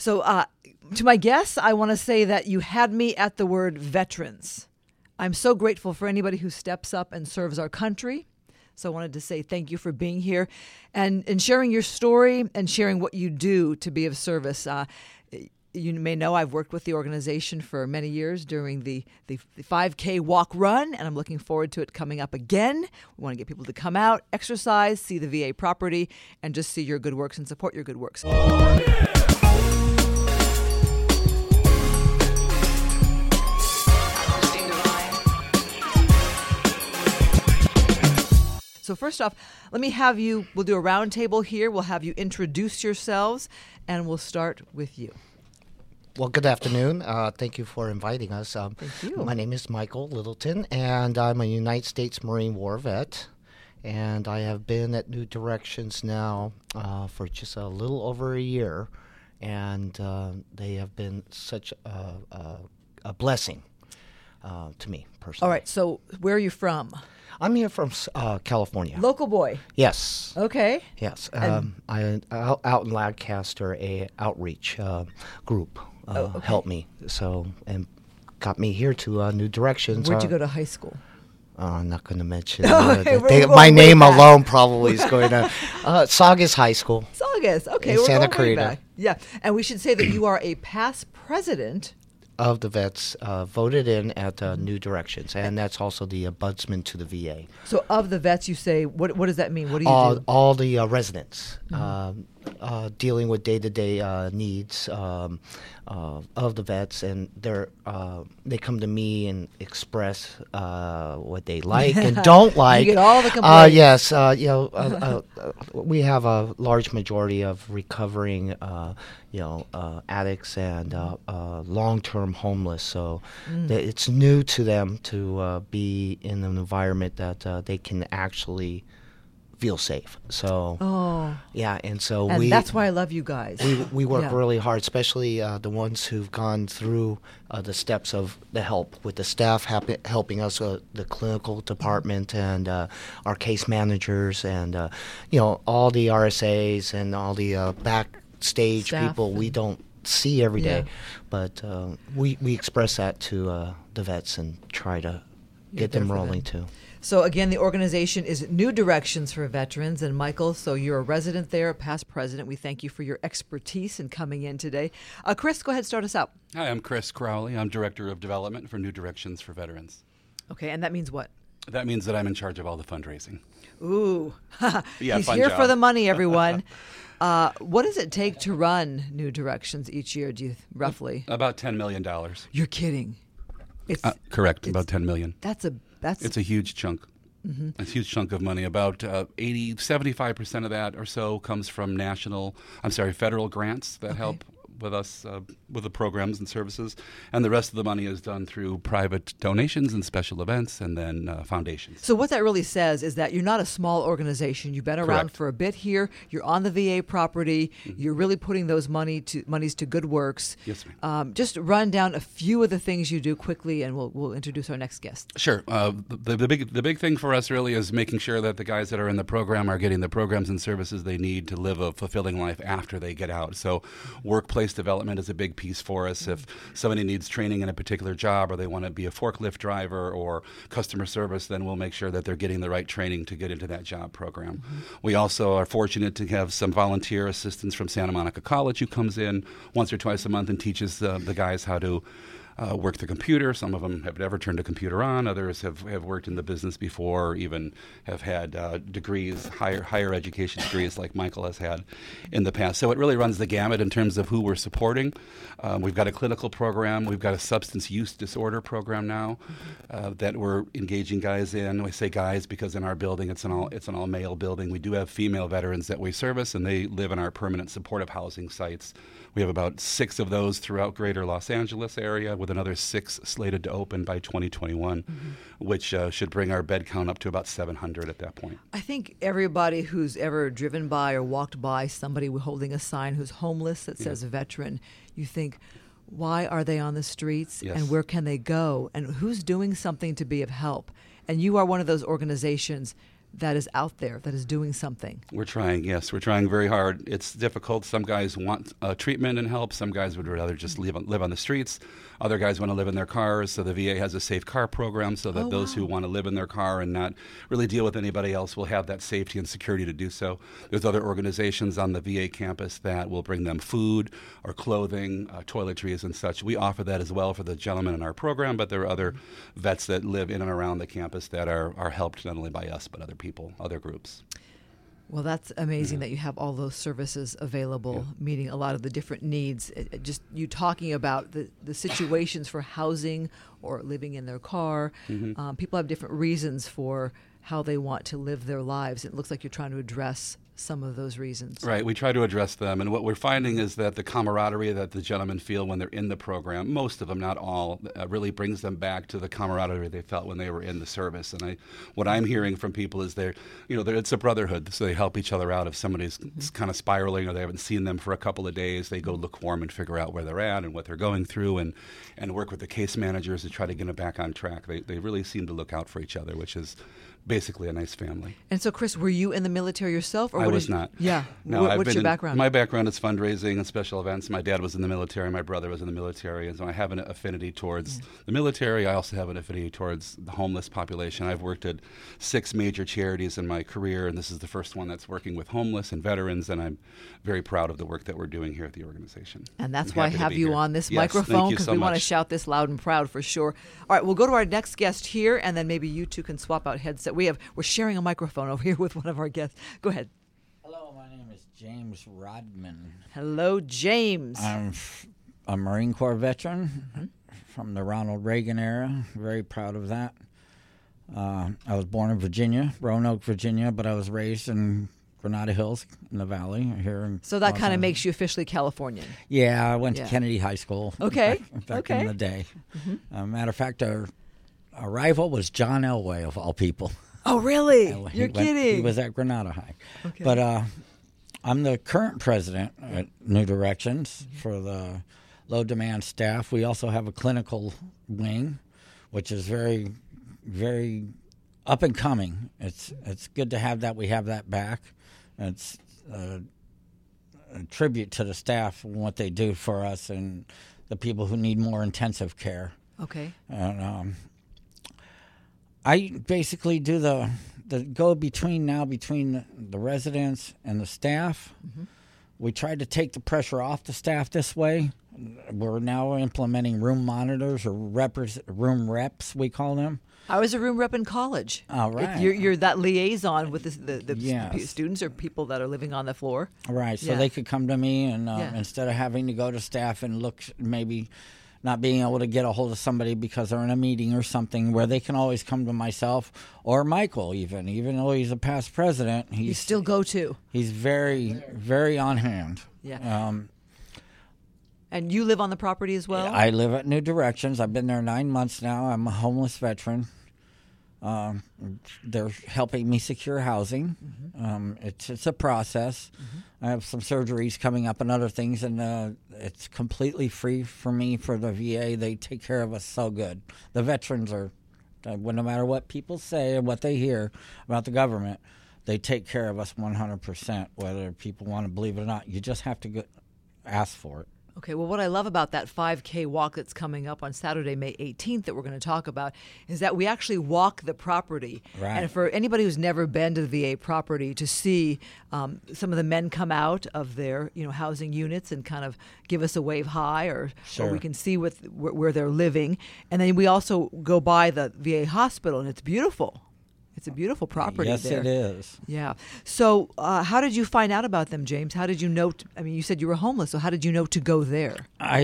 So to my guests, I want to say that you had me at the word veterans. I'm so grateful for anybody who steps up and serves our country. So I wanted to say thank you for being here and sharing your story and sharing what you do to be of service. You may know I've worked with the organization for many years during the 5K walk run, and I'm looking forward to it coming up again. We want to get people to come out, exercise, see the VA property, and just see your good works and support your good works. Oh, yeah. So first off, let me have you, we'll do a round table here. We'll have you introduce yourselves, and we'll start with you. Well, good afternoon. Thank you for inviting us. Thank you. My name is Michael Littleton, and I'm a United States Marine War vet. And I have been at New Directions now for just a little over a year. And they have been such a blessing to me personally. All right, so where are you from? I'm here from California. Local boy. Yes. Okay. Yes. I out in Lancaster, a outreach group helped me and got me here to New Directions. Where'd you go to high school? I'm not going to mention my name alone probably is going to Saugus High School. Saugus. Okay. In Santa going way Clarita. back. Yeah, and we should say that you are a past president of the vets voted in at New Directions, and that's also the ombudsman to the VA. So of the vets, you say, what does that mean? What do you do? All the residents dealing with day-to-day needs of the vets, and they come to me and express what they like and don't like. You get all the complaints. Yes, we have a large majority of recovering addicts and long-term homeless, so it's new to them to be in an environment that they can actually feel safe. So yeah, and so that's why I love you guys. We work really hard, especially the ones who've gone through the steps of the help with the staff helping us, the clinical department and our case managers and all the RSAs and all the backstage Staff people we don't see every day, but we express that to the vets and try to get them rolling too. So again, the organization is New Directions for Veterans. And Michael, so you're a resident there, a past president. We thank you for your expertise in coming in today. Chris, go ahead, start us out. Hi, I'm Chris Crowley. I'm Director of Development for New Directions for Veterans. Okay, and that means what? That means that I'm in charge of all the fundraising. Ooh. Yeah, He's fun here job. for the money, everyone. What does it take to run New Directions each year, roughly? About $10 million. You're kidding. Correct, about $10 million. It's a huge chunk. Mm-hmm. It's a huge chunk of money. About 75% of that or so comes from federal grants that help with us with the programs and services, and the rest of the money is done through private donations and special events and then foundations. So what that really says is that you're not a small organization. You've been around Correct. for a bit here. You're on the VA property. Mm-hmm. You're really putting those monies to good works. Yes, ma'am. Just run down a few of the things you do quickly, and we'll introduce our next guest. Sure. The big thing for us really is making sure that the guys that are in the program are getting the programs and services they need to live a fulfilling life after they get out. So workplace development is a big piece for us. If somebody needs training in a particular job or they want to be a forklift driver or customer service, then we'll make sure that they're getting the right training to get into that job program. Mm-hmm. We also are fortunate to have some volunteer assistants from Santa Monica College who comes in once or twice a month and teaches the guys how to work the computer. Some of them have never turned a computer on. Others have worked in the business before, or even have had degrees, higher education degrees like Michael has had in the past. So it really runs the gamut in terms of who we're supporting. We've got a clinical program. We've got a substance use disorder program now that we're engaging guys in. We say guys because in our building it's an all male building. We do have female veterans that we service, and they live in our permanent supportive housing sites. We have about 6 of those throughout greater Los Angeles area, with another 6 slated to open by 2021, which should bring our bed count up to about 700 at that point. I think everybody who's ever driven by or walked by somebody holding a sign who's homeless that says veteran, you think, why are they on the streets, Yes. and where can they go, and who's doing something to be of help? And you are one of those organizations that is out there, that is doing something. We're trying, yes. We're trying very hard. It's difficult. Some guys want treatment and help. Some guys would rather just live on the streets. Other guys want to live in their cars. So the VA has a safe car program so that those who want to live in their car and not really deal with anybody else will have that safety and security to do so. There's other organizations on the VA campus that will bring them food or clothing, toiletries and such. We offer that as well for the gentlemen in our program, but there are other vets that live in and around the campus that are helped not only by us but other people, other groups. Well, that's amazing that you have all those services available, meeting a lot of the different needs. Just you talking about the situations for housing or living in their car. People have different reasons for how they want to live their lives. It looks like you're trying to address some of those reasons. Right. We try to address them. And what we're finding is that the camaraderie that the gentlemen feel when they're in the program, most of them, not all, really brings them back to the camaraderie they felt when they were in the service. And what I'm hearing from people is it's a brotherhood. So they help each other out. If somebody's kind of spiraling or they haven't seen them for a couple of days, they go look for them and figure out where they're at and what they're going through and work with the case managers to try to get them back on track. They really seem to look out for each other, which is basically a nice family. And so, Chris, were you in the military yourself? Or I was not. Yeah. No, what's your background? My background is fundraising and special events. My dad was in the military. My brother was in the military. And so I have an affinity towards the military. I also have an affinity towards the homeless population. I've worked at 6 major charities in my career, and this is the first one that's working with homeless and veterans, and I'm very proud of the work that we're doing here at the organization. And that's why I have you on this Yes, microphone, because we want to much. shout this loud and proud for sure. All right, we'll go to our next guest here, and then maybe you two can swap out headset. We're sharing a microphone over here with one of our guests. Go ahead. Hello, my name is James Rodman. Hello, James. I'm a Marine Corps veteran from the Ronald Reagan era. Very proud of that. I was born in Virginia, Roanoke, Virginia, but I was raised in Granada Hills in the Valley here. So that kind of makes you officially Californian. Yeah, I went to Kennedy High School. Okay. Back in the day. Matter of fact, our rival was John Elway, of all people. Oh, really? You're He kidding. was at Granada High. Okay. But I'm the current president at New Directions for the low demand staff. We also have a clinical wing, which is very, very up and coming. It's good to have that. We have that back. It's a tribute to the staff and what they do for us and the people who need more intensive care. Okay. And I basically do the go between the residents and the staff. We tried to take the pressure off the staff this way. We're now implementing room monitors or room reps, we call them. I was a room rep in college. All right. You're that liaison with the Yes. students or people that are living on the floor. Right, so Yeah. they could come to me and Yeah. instead of having to go to staff and look, maybe not being able to get a hold of somebody because they're in a meeting or something, where they can always come to myself or Michael even though he's a past president. You still go to. He's very, very on hand. Yeah. And you live on the property as well? I live at New Directions. I've been there 9 months now. I'm a homeless veteran. They're helping me secure housing. It's a process. I have some surgeries coming up and other things, and it's completely free for me for the VA. They take care of us so good. The veterans are, no matter what people say and what they hear about the government, they take care of us 100%, whether people want to believe it or not. You just have to ask for it. Okay, well, what I love about that 5K walk that's coming up on Saturday, May 18th, that we're going to talk about, is that we actually walk the property. Right. And for anybody who's never been to the VA property, to see some of the men come out of their housing units and kind of give us a wave hi, or we can see where they're living. And then we also go by the VA hospital, and it's beautiful. It's a beautiful property. Yes, there. it is. Yeah. So how did you find out about them, James? How did you know? You said you were homeless, so how did you know to go there?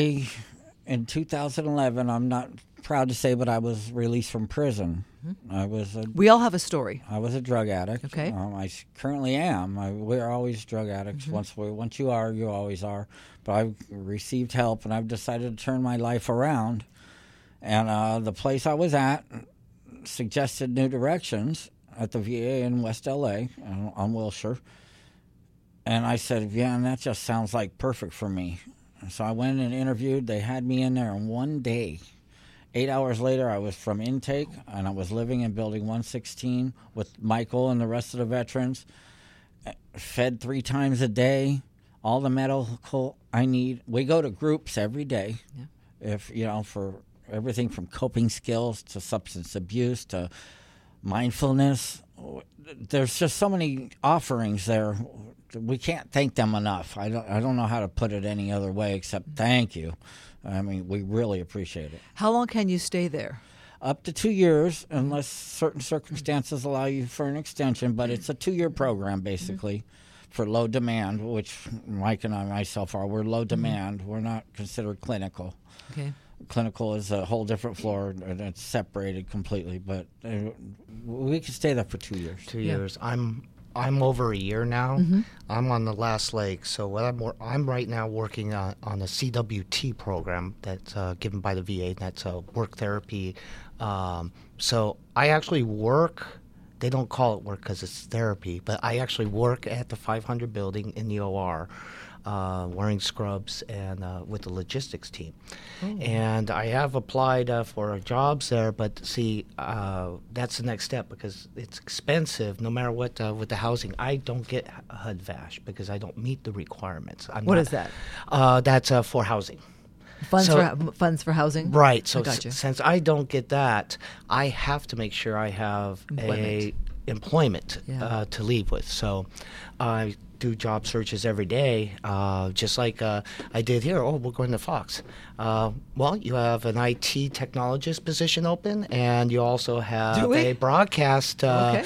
In 2011, I'm not proud to say, but I was released from prison. We all have a story. I was a drug addict. Okay. I currently am. We're always drug addicts. Once you are, you always are. But I've received help, and I've decided to turn my life around. And the place I was at suggested New Directions at the VA in West LA on Wilshire. And I said, yeah, and that just sounds like perfect for me. So I went and interviewed. They had me in there in one day. 8 hours later, I was from intake, and I was living in Building 116 with Michael and the rest of the veterans, fed 3 times a day, all the medical I need. We go to groups every day, for everything from coping skills to substance abuse to mindfulness. There's just so many offerings there. We can't thank them enough. I don't know how to put it any other way except thank you. I mean, we really appreciate it. How long can you stay there? Up to 2 years, unless certain circumstances allow you for an extension. But it's a 2-year program, basically, for low demand, which Mike and I myself are. We're low demand. We're not considered clinical. Okay. Clinical is a whole different floor, and it's separated completely. But we can stay there for 2 years. 2 years. I'm over a year now. I'm on the last leg. So what I'm right now working on a CWT program that's given by the VA. That's work therapy. So I actually work. They don't call it work because it's therapy, but I actually work at the 500 building in the OR. Wearing scrubs and with the logistics team. And I have applied for jobs there, but see, that's the next step because it's expensive no matter what with the housing. I don't get HUD-VASH because I don't meet the requirements. What is that? That's for housing. Funds for housing? Right. So gotcha. Since I don't get that, I have to make sure I have employment to leave with. So I do job searches every day, just like I did here. Oh, we're going to Fox. Well, you have an IT technologist position open, and you also have a broadcast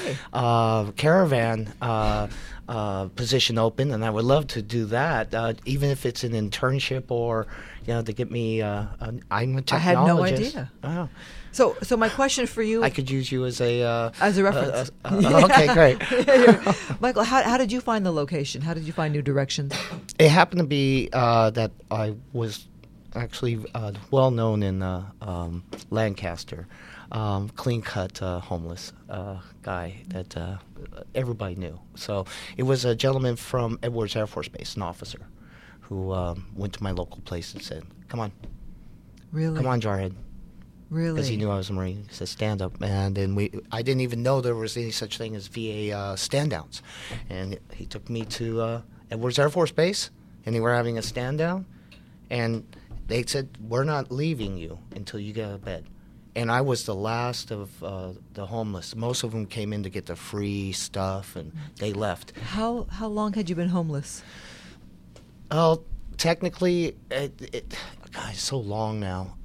caravan position open, and I would love to do that, even if it's an internship or, to get me. I'm a technologist. I had no idea. Oh. So my question for you, I could use you as a reference. Okay, great. Michael, how did you find the location? How did you find New Directions? It happened to be that I was actually well known in Lancaster, clean-cut homeless guy that everybody knew. So it was a gentleman from Edwards Air Force Base, an officer, who went to my local place and said, "Come on, come on, Jarhead." Really? Because he knew I was a Marine. He said, "Stand up." And then I didn't even know there was any such thing as VA stand-downs. And he took me to Edwards Air Force Base, and they were having a stand-down. And they said, "We're not leaving you until you get a bed." And I was the last of the homeless. Most of them came in to get the free stuff, and they left. How long had you been homeless? Well, technically, it's so long now.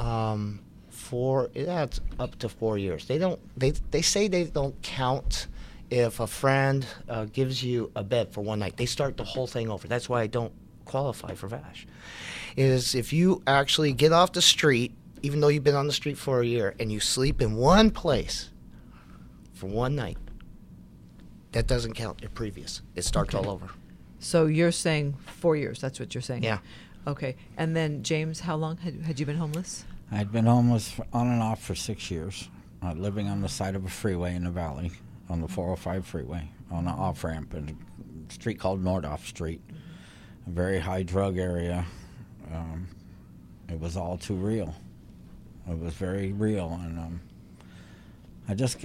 It's up to 4 years. They say they don't count if a friend gives you a bed for one night. They start the whole thing over. That's why I don't qualify for VASH. Is if you actually get off the street, even though you've been on the street for a year, and you sleep in one place for one night, that doesn't count your previous. It starts all over. So you're saying 4 years. That's what you're saying? Yeah. Okay. And then, James, how long had you been homeless? I'd been homeless on and off for 6 years, living on the side of a freeway in the valley, on the 405 freeway, on an off-ramp in a street called Nordhoff Street, a very high drug area. It was all too real. It was very real, and I just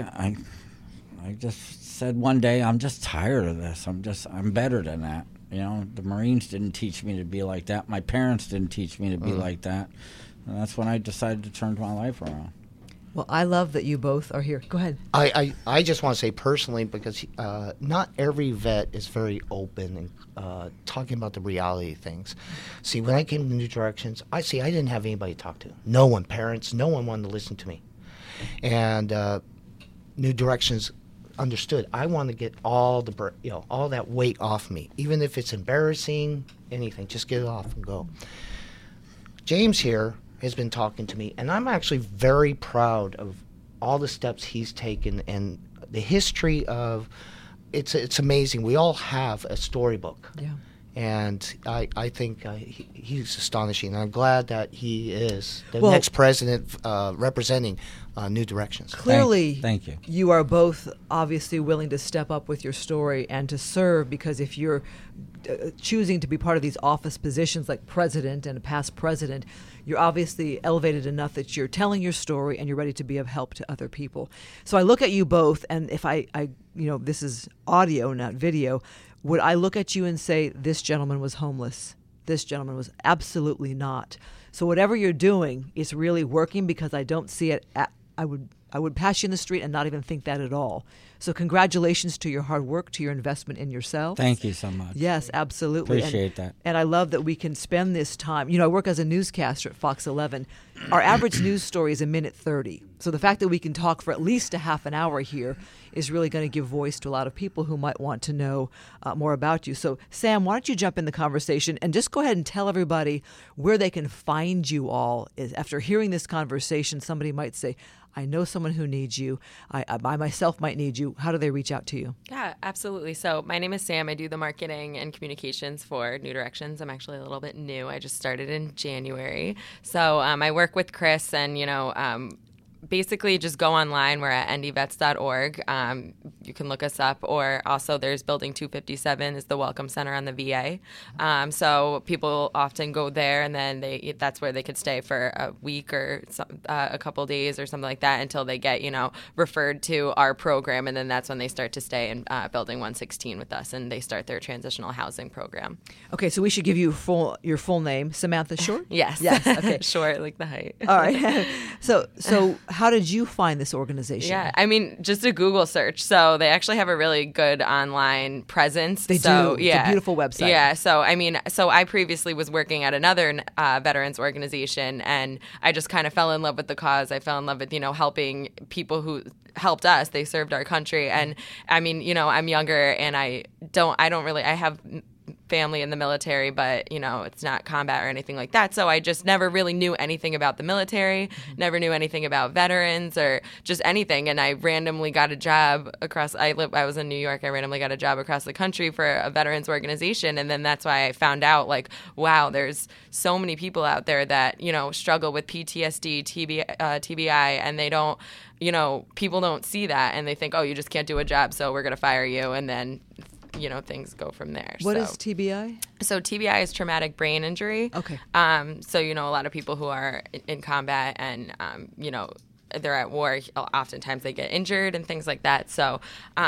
said one day, I'm just tired of this. I'm better than that. The Marines didn't teach me to be like that. My parents didn't teach me to be like that. And that's when I decided to turn my life around. Well, I love that you both are here. Go ahead. I just want to say personally, because not every vet is very open and talking about the reality of things. See, when I came to New Directions, I didn't have anybody to talk to. No one, parents, no one wanted to listen to me. And New Directions understood. I want to get all that weight off me, even if it's embarrassing, anything. Just get it off and go. James here has been talking to me, and I'm actually very proud of all the steps he's taken and the history of. It's amazing. We all have a storybook. Yeah. And I think he's astonishing. I'm glad that he is the Well, next president representing New Directions. Clearly, Thank you. You are both obviously willing to step up with your story and to serve, because if you're choosing to be part of these office positions like president and a past president, you're obviously elevated enough that you're telling your story and you're ready to be of help to other people. So I look at you both, and if I this is audio, not video, would I look at you and say, this gentleman was homeless? This gentleman was absolutely not. So whatever you're doing is really working, because I don't see it. I would pass you in the street and not even think that at all. So congratulations to your hard work, to your investment in yourself. Thank you so much. Yes, absolutely. Appreciate that. And I love that we can spend this time. I work as a newscaster at Fox 11. Our average news story is a minute 30. So the fact that we can talk for at least a half an hour here is really going to give voice to a lot of people who might want to know more about you. So, Sam, why don't you jump in the conversation and just go ahead and tell everybody where they can find you all. After hearing this conversation, somebody might say, I know someone who needs you. I myself might need you. How do they reach out to you? Yeah, absolutely. So my name is Sam. I do the marketing and communications for New Directions. I'm actually a little bit new. I just started in January. So I work with Chris, and, basically just go online. We're at ndvets.org. You can look us up, or also there's Building 257 is the Welcome Center on the VA. So people often go there, and then that's where they could stay for a week or a couple days or something like that until they get referred to our program, and then that's when they start to stay in Building 116 with us, and they start their transitional housing program. Okay, so we should give you your full name, Samantha Short? Yes. Yes. Okay. Short, like the height. All right. So how did you find this organization? Yeah, I mean, just a Google search. So they actually have a really good online presence. They do. Yeah, it's a beautiful website. Yeah. So I previously was working at another veterans organization, and I just kind of fell in love with the cause. I fell in love with helping people who helped us. They served our country, and I mean, I'm younger, and I have family in the military, but it's not combat or anything like that. So I just never really knew anything about the military, never knew anything about veterans or just anything. And I randomly got a job I was in New York. I randomly got a job across the country for a veterans organization. And then that's why I found out, like, wow, there's so many people out there that, struggle with PTSD, TBI, and they don't, people don't see that, and they think, oh, you just can't do a job, so we're going to fire you. And then things go from there. What is TBI? So TBI is traumatic brain injury. Okay. So, a lot of people who are in combat and, they're at war, oftentimes they get injured and things like that. So,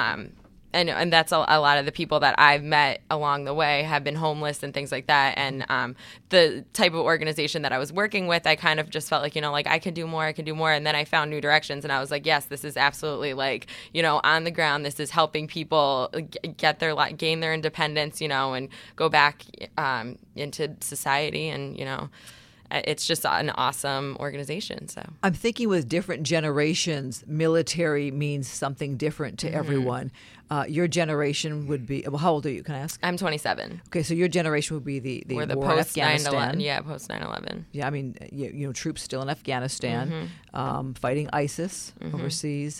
and that's a lot of the people that I've met along the way have been homeless and things like that. And the type of organization that I was working with, I kind of just felt like, I can do more. And then I found New Directions, and I was like, yes, this is absolutely on the ground. This is helping people gain their independence, and go back into society, and, it's just an awesome organization. So I'm thinking with different generations, military means something different to everyone. Your generation would be, well, how old are you? Can I ask? I'm 27. Okay, so your generation would be the We're the war in post 9/11. Afghanistan. Yeah, post 9/11. Yeah, I mean, troops still in Afghanistan, fighting ISIS overseas.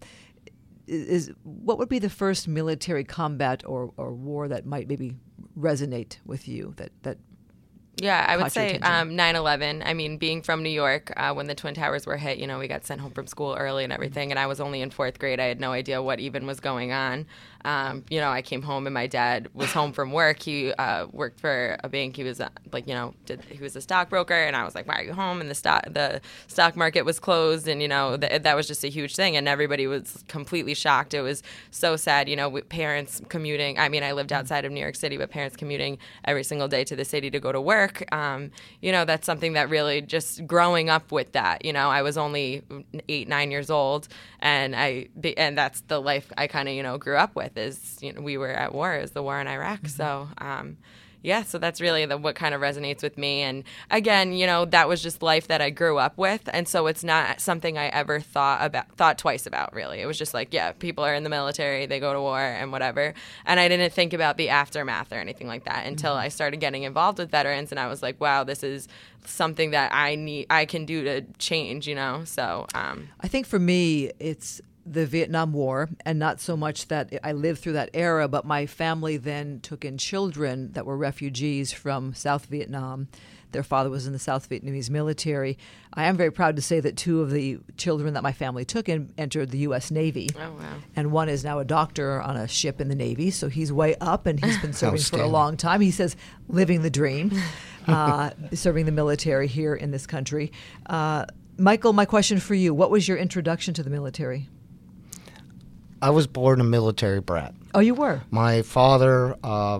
What would be the first military combat or war that might maybe resonate with you that Yeah, I would caught your say attention? 9/11. I mean, being from New York, when the Twin Towers were hit, we got sent home from school early and everything, and I was only in 4th grade. I had no idea what even was going on. I came home, and my dad was home from work. He worked for a bank. He was he was a stockbroker, and I was like, why are you home? And the stock market was closed, and that was just a huge thing, and everybody was completely shocked. It was so sad. Parents commuting. I mean, I lived outside of New York City, but parents commuting every single day to the city to go to work. That's something that really just growing up with that. I was only 8, 9 years old, and that's the life I kind of grew up with. Is we were at war. It was the war in Iraq. So so that's really what kind of resonates with me. And again, that was just life that I grew up with, and so it's not something I ever thought twice about. Really, it was just like, yeah, people are in the military, they go to war and whatever, and I didn't think about the aftermath or anything like that until I started getting involved with veterans, and I was like, wow, this is something that I can do to change. So I think for me, it's the Vietnam War, and not so much that I lived through that era, but my family then took in children that were refugees from South Vietnam. Their father was in the South Vietnamese military. I am very proud to say that 2 of the children that my family took in entered the U.S. Navy. Oh, wow. And one is now a doctor on a ship in the Navy, so he's way up, and he's been serving for a long time. He says, living the dream, serving the military here in this country. Michael, my question for you, what was your introduction to the military? I was born a military brat. Oh, you were? My father,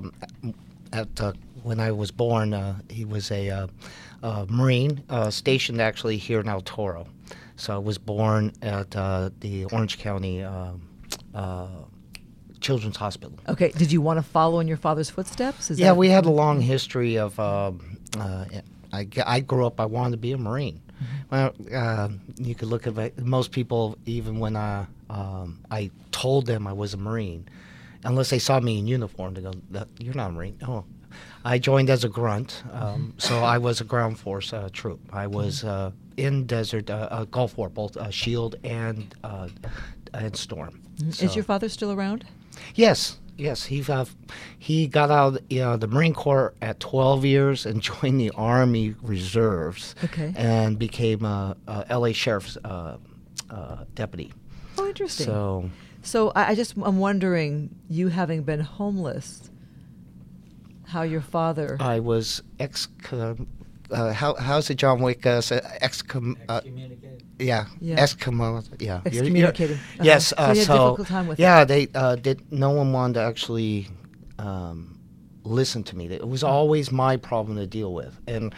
when I was born, he was a Marine stationed actually here in El Toro. So I was born at the Orange County Children's Hospital. Okay. Did you want to follow in your father's footsteps? Yeah, we had a long history of. I grew up. I wanted to be a Marine. Well, you could look at it, most people, even when I told them I was a Marine, unless they saw me in uniform, they go, "You're not a Marine." Oh, I joined as a grunt, so I was a ground force troop. I was in desert Gulf War, both Shield and Storm. Is your father still around? Yes. He got out of the Marine Corps at 12 years and joined the Army Reserves. Okay. And became a L.A. Sheriff's deputy. Oh, interesting. So I'm wondering, you having been homeless, how your father... I was how's it, John Wick? Excommunicated. Excommunicated. Yeah. Excommunicated. Yes. So you had a difficult time with yeah, it. they no one wanted to actually listen to me. It was always my problem to deal with, and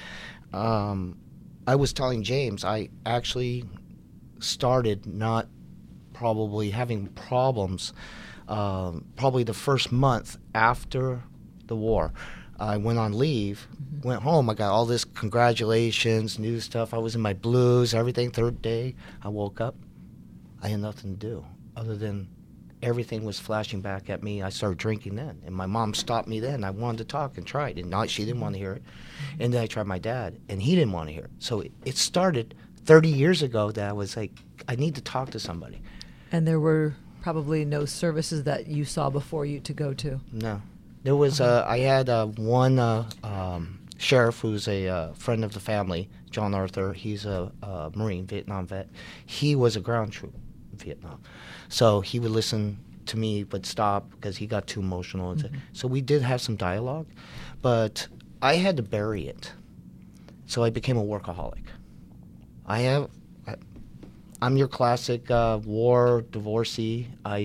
I was telling James I actually started not probably having problems probably the first month after the war. I went on leave, went home. I got all this congratulations, new stuff. I was in my blues, everything. Third day, I woke up. I had nothing to do other than everything was flashing back at me. I started drinking then. And my mom stopped me then. I wanted to talk and try it. And she didn't want to hear it. And then I tried my dad, and he didn't want to hear it. So it started 30 years ago that I was like, I need to talk to somebody. And there were probably no services that you saw before you to go to. No. There was I had one sheriff who's a friend of the family, John Arthur. He's a Marine, Vietnam vet. He was a ground troop in Vietnam. So he would listen to me but stop because he got too emotional. So we did have some dialogue, but I had to bury it. So I became a workaholic. I'm your classic war divorcee.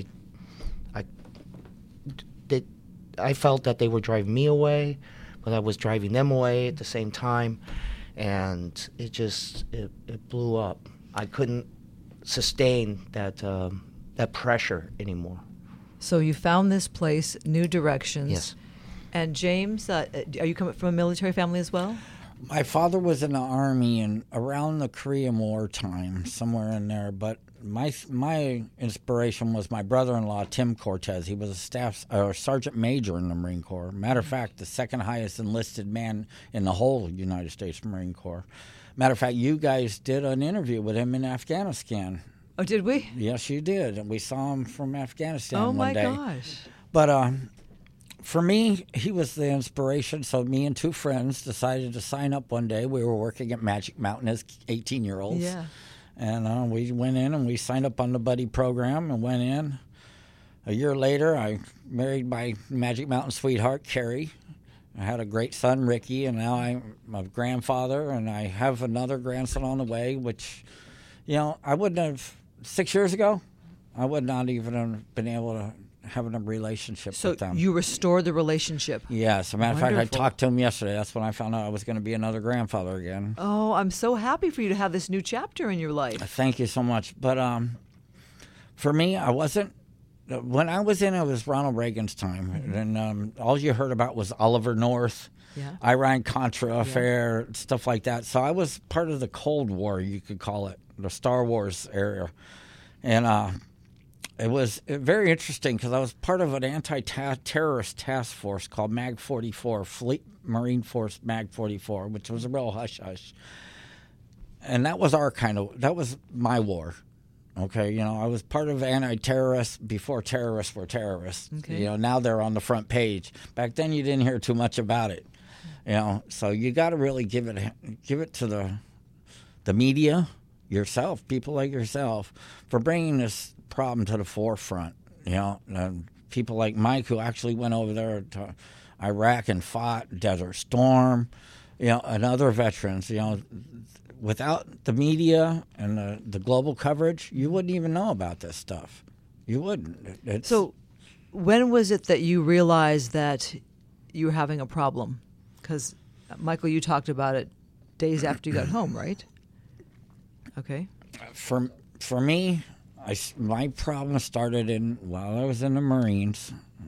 I felt that they were driving me away, but I was driving them away at the same time, and it blew up. I couldn't sustain that pressure anymore. So you found this place, New Directions. Yes. And James, are you coming from a military family as well? My father was in the Army and around the Korean War time, somewhere in there. But my inspiration was my brother-in-law, Tim Cortez. He was a sergeant major in the Marine Corps. Matter of fact, the second highest enlisted man in the whole United States Marine Corps. Matter of fact, you guys did an interview with him in Afghanistan. Oh, did we? Yes, you did. And we saw him from Afghanistan one day. Oh, my gosh. But for me, he was the inspiration. So me and 2 friends decided to sign up one day. We were working at Magic Mountain as 18-year-olds. Yeah. And we went in and we signed up on the buddy program and went in. A year later, I married my Magic Mountain sweetheart, Carrie. I had a great son, Ricky, and now I'm a grandfather, and I have another grandson on the way, which, I wouldn't have, 6 years ago, I would not even have been able to have a relationship with them. So you restored the relationship. Yes. As a matter of fact, I Wonderful. talked to him yesterday. That's when I found out I was going to be another grandfather again. Oh, I'm so happy for you to have this new chapter in your life. Thank you so much. But for me, I wasn't. When I was in, it was Ronald Reagan's time. And all you heard about was Oliver North, Iran-Contra affair, stuff like that. So I was part of the Cold War, you could call it, the Star Wars era. And it was very interesting because I was part of an anti-terrorist task force called MAG 44, Fleet Marine Force MAG 44, which was a real hush-hush. And that was that was my war. Okay, you know, I was part of anti-terrorists before terrorists were terrorists. Okay. You know, now they're on the front page. Back then, you didn't hear too much about it. You know, so you got to really give it to the media, yourself, people like yourself, for bringing this problem to the forefront. You know, people like Mike, who actually went over there to Iraq and fought Desert Storm, you know, and other veterans. You know, without the media and the global coverage, you wouldn't even know about this stuff. You wouldn't. So when was it that you realized that you were having a problem? Because, Michael, you talked about it days after you got home, right? Okay. For me, my problem started while I was in the Marines.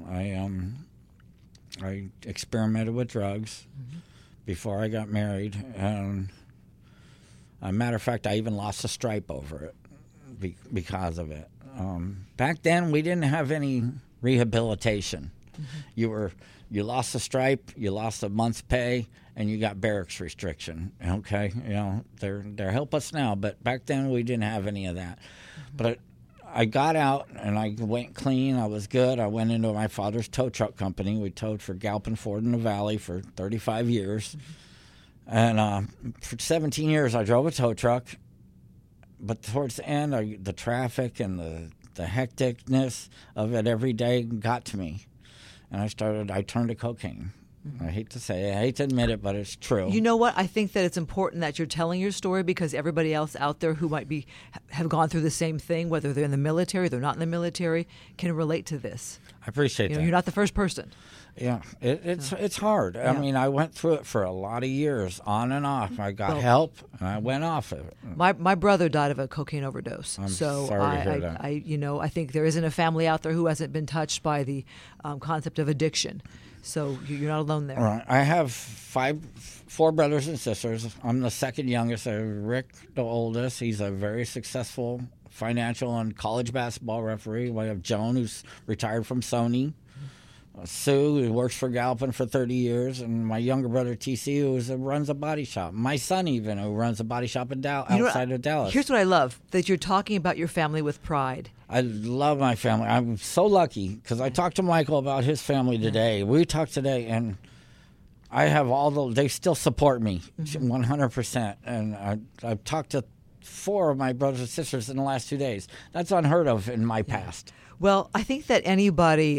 I experimented with drugs before I got married, and as a matter of fact, I even lost a stripe over it because of it. Back then, we didn't have any rehabilitation. You lost a stripe, you lost a month's pay, and you got barracks restriction. Okay, you know they're help us now, but back then we didn't have any of that. But I got out and I went clean. I was good. I went into my father's tow truck company. We towed for Galpin Ford in the Valley for 35 years. And for 17 years, I drove a tow truck. But towards the end, the traffic and the hecticness of it every day got to me. And I turned to cocaine. I hate to say it. I hate to admit it, but it's true. You know what? I think that it's important that you're telling your story because everybody else out there who might have gone through the same thing, whether they're in the military, they're not in the military, can relate to this. I appreciate that. You're not the first person. Yeah, it's hard. Yeah. I mean, I went through it for a lot of years, on and off. I got help, and I went off of it. My brother died of a cocaine overdose. I'm so sorry to hear that. I think there isn't a family out there who hasn't been touched by the concept of addiction. So you're not alone there. Right. I have four brothers and sisters. I'm the second youngest. Rick, the oldest. He's a very successful financial and college basketball referee. We have Joan, who's retired from Sony. Sue, who works for Galpin for 30 years, and my younger brother TC, who runs a body shop. My son, even, who runs a body shop in outside of Dallas. Here's what I love, that you're talking about your family with pride. I love my family. I'm so lucky because I talked to Michael about his family today. We talked today, and I have they still support me 100%. And I've talked to 4 of my brothers and sisters in the last 2 days. That's unheard of in my past. Well, I think that anybody...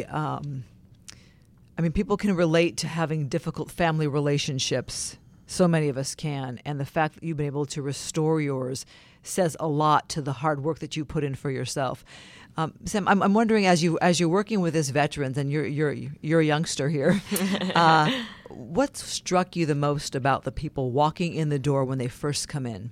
people can relate to having difficult family relationships. So many of us can. And the fact that you've been able to restore yours says a lot to the hard work that you put in for yourself. Sam, I'm wondering, as you're working with this veterans, and you're a youngster here, what struck you the most about the people walking in the door when they first come in?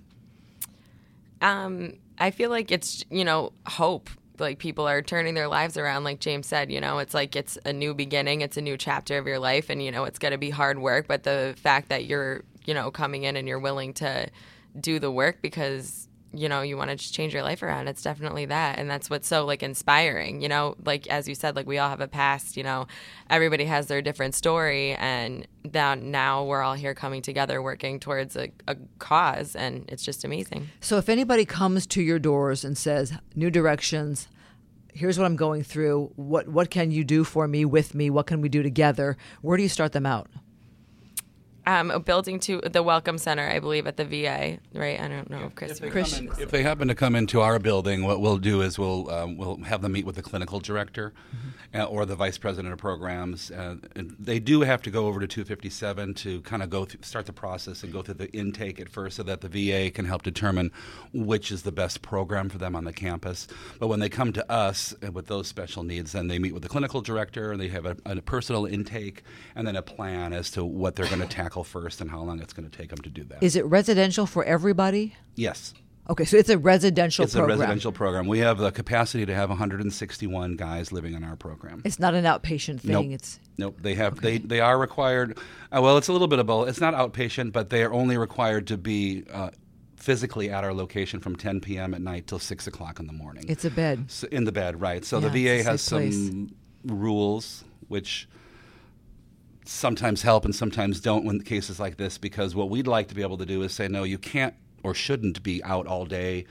I feel like it's, hope. Like people are turning their lives around, like James said, it's like it's a new beginning, it's a new chapter of your life, and it's going to be hard work, but the fact that you're coming in and you're willing to do the work because you want to just change your life around, it's definitely that. And that's what's so inspiring, like as you said, we all have a past, everybody has their different story, and now we're all here coming together working towards a cause, and it's just amazing. So if anybody comes to your doors and says, New Directions, here's what I'm going through, what can you do for me, with me, what can we do together, where do you start them out? Building to the Welcome Center, I believe, at the VA, right? I don't know if Chris. If they happen to come into our building, what we'll do is we'll have them meet with the clinical director or the vice president of programs. And they do have to go over to 257 to kind of start the process and go through the intake at first, so that the VA can help determine which is the best program for them on the campus. But when they come to us with those special needs, then they meet with the clinical director, and they have a personal intake and then a plan as to what they're going to tackle first and how long it's going to take them to do that. Is it residential for everybody? Yes. Okay, so it's a residential program. It's a residential program. We have the capacity to have 161 guys living in our program. It's not an outpatient thing. Nope. They have. Okay. They are required. Well, it's a little bit of both. It's not outpatient, but they are only required to be physically at our location from 10 p.m. at night till 6 o'clock in the morning. It's a bed. So, in the bed, right. So the VA has some rules which sometimes help and sometimes don't in cases like this, because what we'd like to be able to do is say, no, you can't or shouldn't be out all day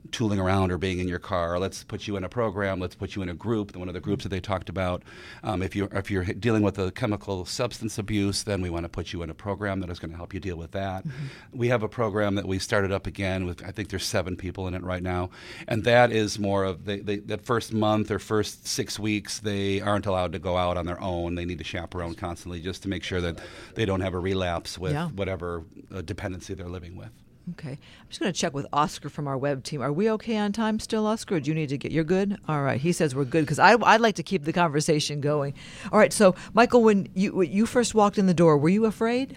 tooling around or being in your car. Let's put you in a program. Let's put you in a group. One of the groups that they talked about. If you're dealing with a chemical substance abuse, then we want to put you in a program that is going to help you deal with that. Mm-hmm. We have a program that we started up again with, I think there's 7 people in it right now, and that is more of that first month or first 6 weeks they aren't allowed to go out on their own. They need to chaperone constantly just to make sure that they don't have a relapse with whatever dependency they're living with. Okay. I'm just going to check with Oscar from our web team. Are we okay on time still, Oscar? Or do you need to get... You're good? All right. He says we're good because I'd like to keep the conversation going. All right. So, Michael, when you first walked in the door, were you afraid?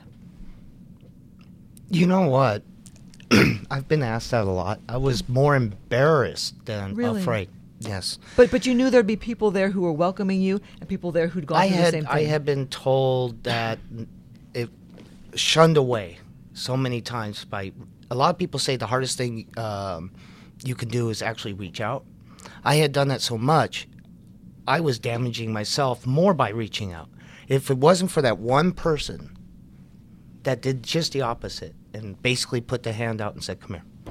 You know what? I've been asked that a lot. I was more embarrassed than afraid. Yes. But you knew there'd be people there who were welcoming you and people there who'd gone through the same thing. I had been told that it shunned away so many times by... A lot of people say the hardest thing you can do is actually reach out. I had done that so much, I was damaging myself more by reaching out. If it wasn't for that one person that did just the opposite and basically put the hand out and said, come here,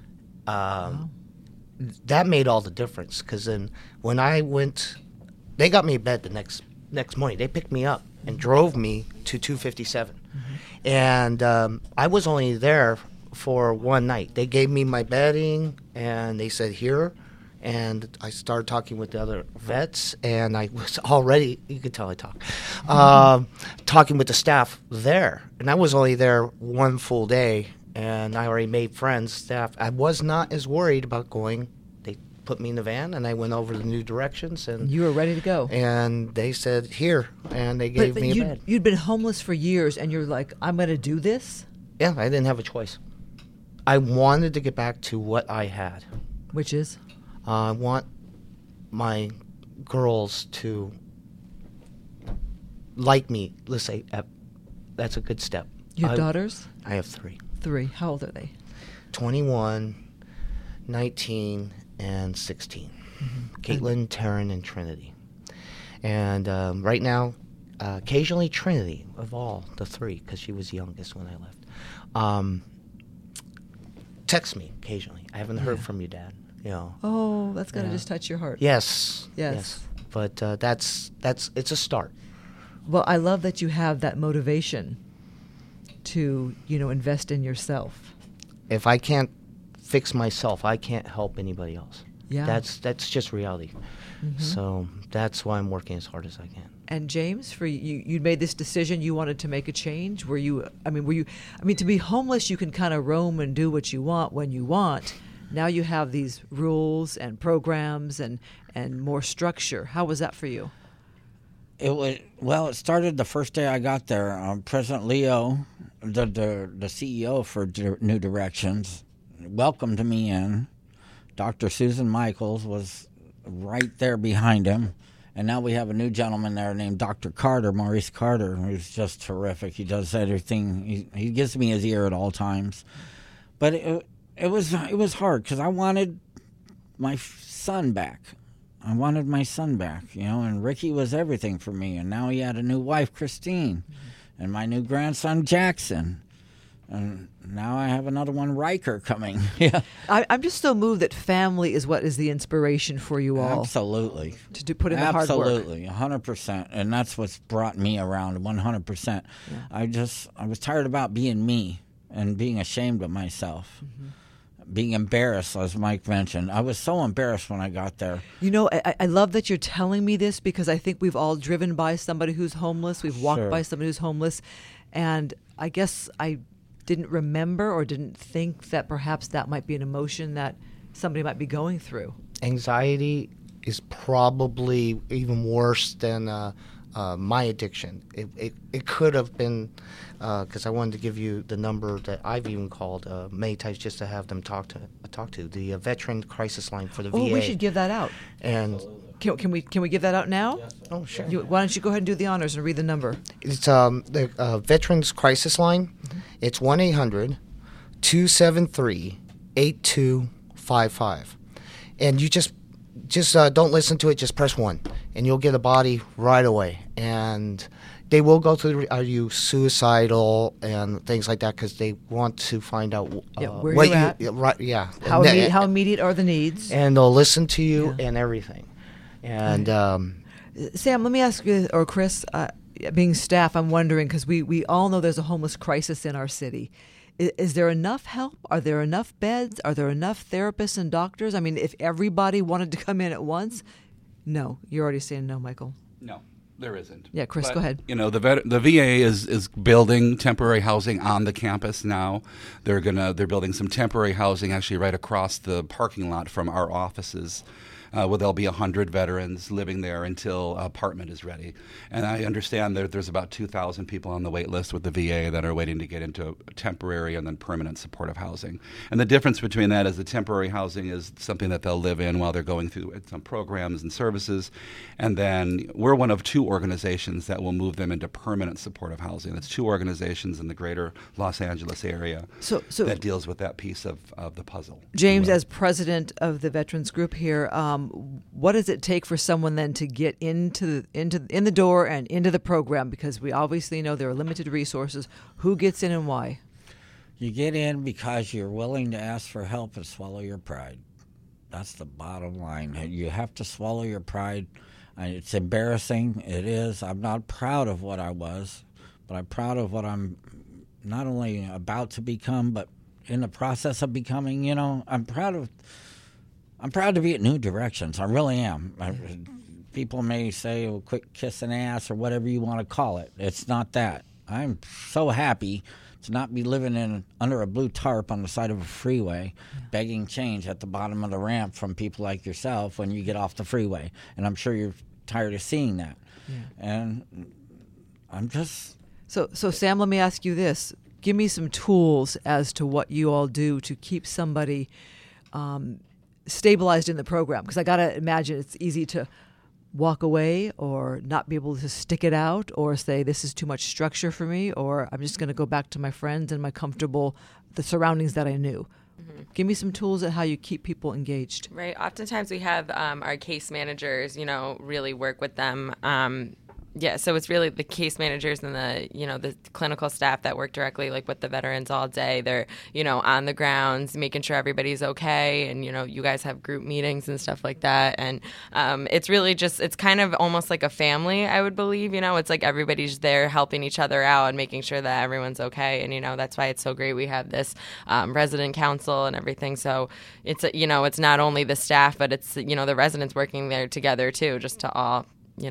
that made all the difference. Because then when I went, they got me in bed the next morning. They picked me up and drove me to 257. Mm-hmm. And I was only there for one night. They gave me my bedding and they said here, and I started talking with the other vets, and I was already, you could tell I talk, talking with the staff there, and I was only there one full day, and I already made friends, staff. I was not as worried about going. They put me in the van, and I went over to New Directions, and you were ready to go. And they said here, and they gave me a bed. You'd been homeless for years, and you're like, I'm going to do this? Yeah, I didn't have a choice. I wanted to get back to what I had. Which is? I want my girls to like me. Let's say that's a good step. You have daughters? I have 3. 3. How old are they? 21, 19, and 16. Mm-hmm. Caitlin, Taryn, and Trinity. And right now, occasionally Trinity, of all the 3, because she was youngest when I left. Text me occasionally. I haven't heard from you, Dad. You know. Oh, that's gotta just touch your heart. Yes. But that's it's a start. Well, I love that you have that motivation to invest in yourself. If I can't fix myself, I can't help anybody else. Yeah. That's just reality. Mm-hmm. So that's why I'm working as hard as I can. And James, for you made this decision. You wanted to make a change. Were you? To be homeless, you can kind of roam and do what you want when you want. Now you have these rules and programs and more structure. How was that for you? It started the first day I got there. President Leo, the CEO for New Directions, welcomed me in. Dr. Susan Michaels was right there behind him. And now we have a new gentleman there named Dr. Carter, Maurice Carter, who's just terrific. He does everything. He gives me his ear at all times. But it was hard because I wanted my son back. And Ricky was everything for me. And now he had a new wife, Christine, and my new grandson, Jackson. And now I have another one, Riker, coming. Yeah, I'm just so moved that family is what is the inspiration for you all. Absolutely. To put in the hard work. Absolutely, 100%. And that's what's brought me around, 100%. Yeah. I was tired about being me and being ashamed of myself. Mm-hmm. Being embarrassed, as Mike mentioned. I was so embarrassed when I got there. I love that you're telling me this because I think we've all driven by somebody who's homeless. We've walked by somebody who's homeless. And I guess I didn't remember or didn't think that perhaps that might be an emotion that somebody might be going through. Anxiety is probably even worse than my addiction. It could have been, because I wanted to give you the number that I've even called many times just to have them talk to the Veteran Crisis Line for the VA. Oh, we should give that out. And can we give that out now? Yes. Oh, sure. Why don't you go ahead and do the honors and read the number? It's the Veterans Crisis Line. Mm-hmm. It's 1-800-273-8255. And you just don't listen to it. Just press 1, and you'll get a body right away. and they will go through, are you suicidal and things like that, because they want to find out where what you're at. right, yeah. How And immediate, how immediate are the needs? and they'll listen to you Yeah. and everything. And Sam, let me ask you, or Chris, being staff, I'm wondering, because we all know there's a homeless crisis in our city. Is there enough help? Are there enough beds? Are there enough therapists and doctors? I mean, if everybody wanted to come in at once? No. You're already saying no, Michael. No, there isn't. Yeah, Chris, But, go ahead. You know, the VA is building temporary housing on the campus now. They're building some temporary housing actually right across the parking lot from our offices. Where there'll be 100 veterans living there until apartment is ready. And I understand there's about 2,000 people on the wait list with the VA that are waiting to get into temporary and then permanent supportive housing. And the difference between that is the temporary housing is something that they'll live in while they're going through some programs and services. And then we're one of 2 organizations that will move them into permanent supportive housing. That's 2 organizations in the greater Los Angeles area So that deals with that piece of the puzzle. James, as president of the Veterans Group here, what does it take for someone then to get in the door and into the program? Because we obviously know there are limited resources. Who gets in and why? You get in because you're willing to ask for help and swallow your pride. That's the bottom line. You have to swallow your pride. It's embarrassing. It is. I'm not proud of what I was, but I'm proud of what I'm not only about to become, but in the process of becoming. You know, I'm proud to be at New Directions. I really am. People may say, well, quit kissing ass or whatever you want to call it. It's not that. I'm so happy to not be living under a blue tarp on the side of a freeway, begging change at the bottom of the ramp from people like yourself when you get off the freeway. And I'm sure you're tired of seeing that. Yeah. And I'm just... So Sam, let me ask you this. Give me some tools as to what you all do to keep somebody stabilized in the program, because I got to imagine it's easy to walk away or not be able to stick it out or say this is too much structure for me, or I'm just going to go back to my friends and the surroundings that I knew. Mm-hmm. Give me some tools at how you keep people engaged. Right. Oftentimes we have our case managers, really work with them. Yeah, so it's really the case managers and the clinical staff that work directly with the veterans all day. They're, on the grounds, making sure everybody's okay. And, you guys have group meetings and stuff like that. And it's really it's kind of almost like a family, I would believe. It's like everybody's there helping each other out and making sure that everyone's okay. And, that's why it's so great we have this resident council and everything. So it's, it's not only the staff, but it's, the residents working there together too, just to all,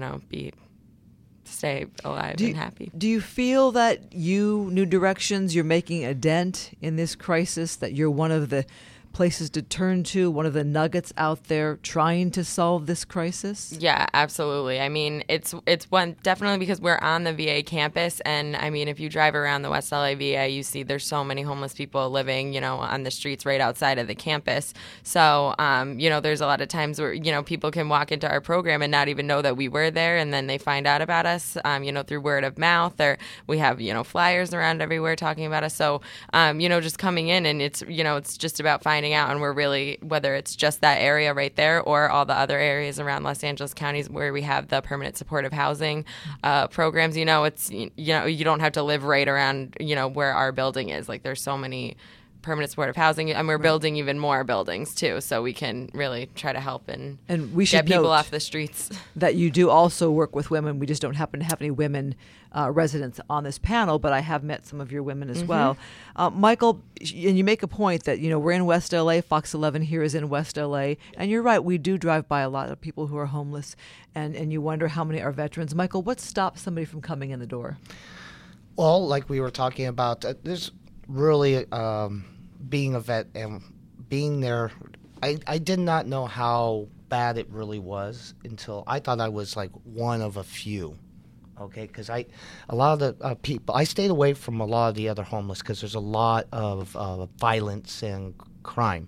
stay alive and happy. Do you feel that New Directions, you're making a dent in this crisis, that you're one of the places to turn to, one of the nuggets out there trying to solve this crisis? Yeah, absolutely. I mean, it's one definitely because we're on the VA campus, and I mean, if you drive around the West LA VA, you see there's so many homeless people living, on the streets right outside of the campus. So, there's a lot of times where people can walk into our program and not even know that we were there, and then they find out about us, through word of mouth, or we have flyers around everywhere talking about us. So, just coming in, and it's just about finding out, and we're really, whether it's just that area right there or all the other areas around Los Angeles counties where we have the permanent supportive housing programs, it's you don't have to live right around where our building is. There's so many permanent supportive housing, and we're building even more buildings too, so we can really try to help and we should get people note off the streets. That you do also work with women. We just don't happen to have any women residents on this panel, but I have met some of your women as well. Michael, and you make a point that we're in West LA. Fox 11 here is in West LA, and you're right. We do drive by a lot of people who are homeless, and you wonder how many are veterans. Michael, what stops somebody from coming in the door? Well, like we were talking about, there's really being a vet and being there. I did not know how bad it really was until I thought I was one of a few. Okay, because a lot of the people, I stayed away from a lot of the other homeless because there's a lot of violence and crime.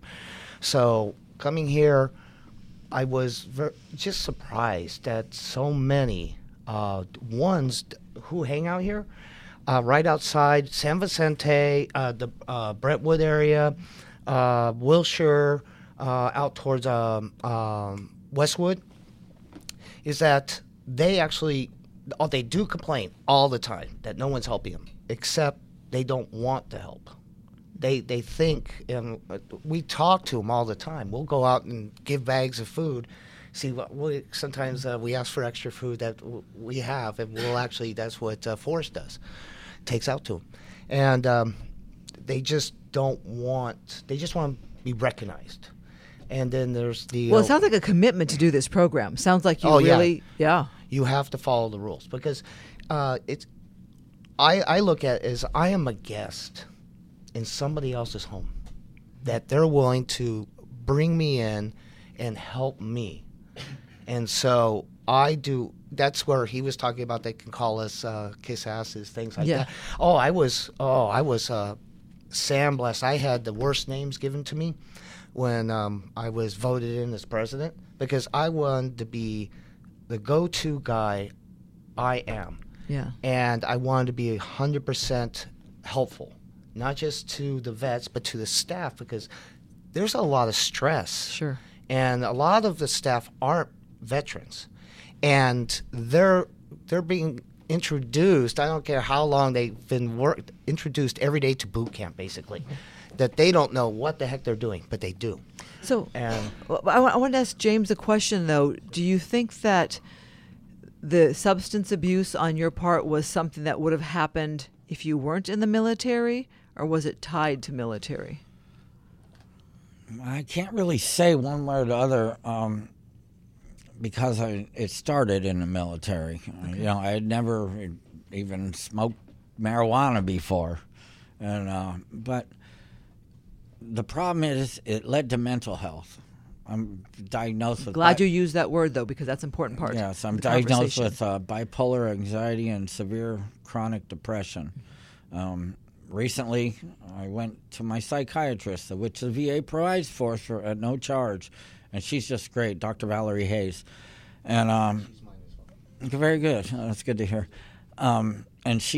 So coming here, I was just surprised that so many ones who hang out here, right outside San Vicente, the Brentwood area, Wilshire, out towards Westwood, is that they actually they do complain all the time that no one's helping them, except they don't want to help. They think, and we talk to them all the time. We'll go out and give bags of food. See, sometimes we ask for extra food that we have, and that's what Forrest does, takes out to them. And they just want to be recognized. And then there's the... Well, it sounds like a commitment to do this program. Sounds like you yeah. You have to follow the rules, because I look at it as I am a guest in somebody else's home, that they're willing to bring me in and help me. And so I do. That's where he was talking about they can call us kiss asses, things like that. I was sandblessed. I had the worst names given to me when I was voted in as president, because I wanted to be the go-to guy I am. Yeah. And I wanted to be 100% helpful, not just to the vets, but to the staff, because there's a lot of stress. Sure. And a lot of the staff aren't veterans. And they're being introduced, I don't care how long they've been introduced every day to boot camp, basically, that they don't know what the heck they're doing, but they do. So And I want to ask James a question, though. Do you think that the substance abuse on your part was something that would have happened if you weren't in the military, or was it tied to military? I can't really say one way or the other because it started in the military. Okay. I had never even smoked marijuana before, and but the problem is it led to mental health. I'm diagnosed with... Glad you used that word, though, because that's an important part. Yes, I'm diagnosed with bipolar anxiety and severe chronic depression. Recently, I went to my psychiatrist, which the VA provides for us at no charge, and she's just great, Dr. Valerie Hayes. And very good. That's good to hear. And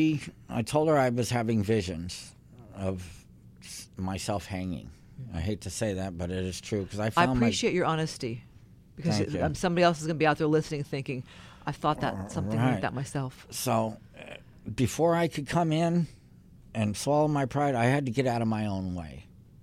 I told her I was having visions of myself hanging. I hate to say that, but it is true, because I appreciate your honesty, because somebody else is going to be out there listening, thinking, "I thought that something like that myself." So, before I could come in and swallow my pride, I had to get out of my own way.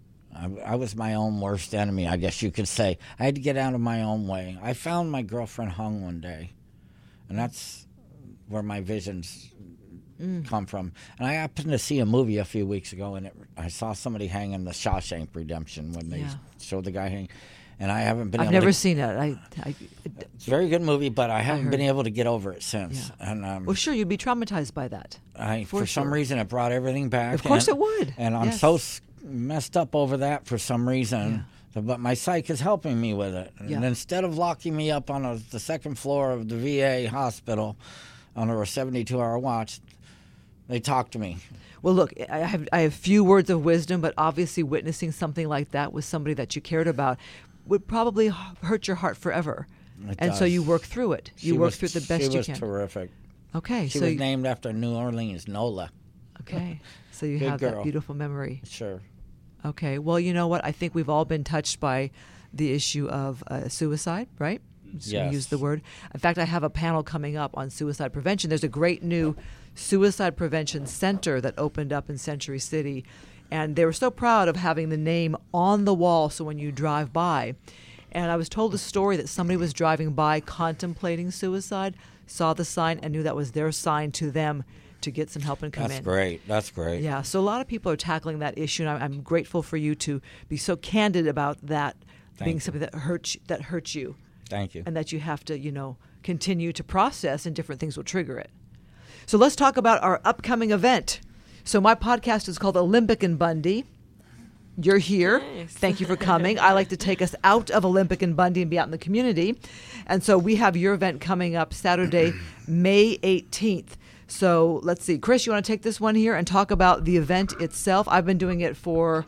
I was my own worst enemy, I guess you could say. I had to get out of my own way. I found my girlfriend hung one day, and that's where my visions come from. And I happened to see a movie a few weeks ago, and I saw somebody hang in the Shawshank Redemption when they showed the guy hanging. And I haven't been. I've never seen it. It's a very good movie, but I haven't been able to get over it since. Yeah. And well, sure, you'd be traumatized by that. For some reason, it brought everything back. Of course, it would. And I'm so messed up over that for some reason. Yeah. But my psych is helping me with it. And instead of locking me up on the second floor of the VA hospital on a 72-hour watch, they talk to me. Well, look, I have few words of wisdom, but obviously witnessing something like that with somebody that you cared about would probably hurt your heart forever. So you work through it. You work through it the best you can. She was terrific. Okay. She was named after New Orleans, NOLA. Okay. So you have that beautiful memory. Sure. Okay. Well, you know what? I think we've all been touched by the issue of suicide, right? Yes. Use the word. In fact, I have a panel coming up on suicide prevention. There's a great new suicide prevention center that opened up in Century City, and they were so proud of having the name on the wall so when you drive by. And I was told a story that somebody was driving by contemplating suicide, saw the sign, and knew that was their sign to them to get some help and come in. That's great. Yeah, so a lot of people are tackling that issue, and I'm grateful for you to be so candid about that being something that hurts you. Thank you. And that you have to, continue to process, and different things will trigger it. So let's talk about our upcoming event. So my podcast is called Olympic and Bundy. You're here. Nice. Thank you for coming. I like to take us out of Olympic and Bundy and be out in the community. And so we have your event coming up Saturday, May 18th. So let's see. Chris, you want to take this one here and talk about the event itself? I've been doing it for